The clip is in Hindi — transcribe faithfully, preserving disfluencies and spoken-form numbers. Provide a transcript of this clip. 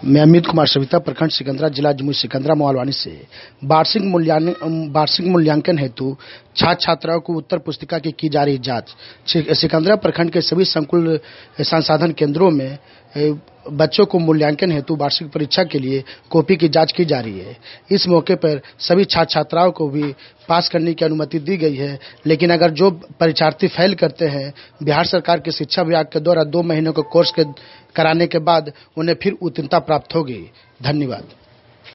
मैं अमित कुमार सविता, प्रखंड सिकंदरा, जिला जमुई सिकंदरा मोबाइल से वार्षिक मूल्यांकन वार्षिक मूल्यांकन हेतु छात्र छात्राओं को उत्तर पुस्तिका की की जा रही जांच। सिकंदरा प्रखंड के सभी संकुल संसाधन केंद्रों में बच्चों को मूल्यांकन हेतु वार्षिक परीक्षा के लिए कॉपी की जांच की जा रही है। इस मौके पर सभी छात्र छात्राओं को भी पास करने की अनुमति दी गई है, लेकिन अगर जो परीक्षार्थी फेल करते हैं, बिहार सरकार के शिक्षा विभाग के द्वारा दो महीने के कोर्स के कराने के बाद उन्हें फिर उत्तीर्णता प्राप्त होगी। धन्यवाद।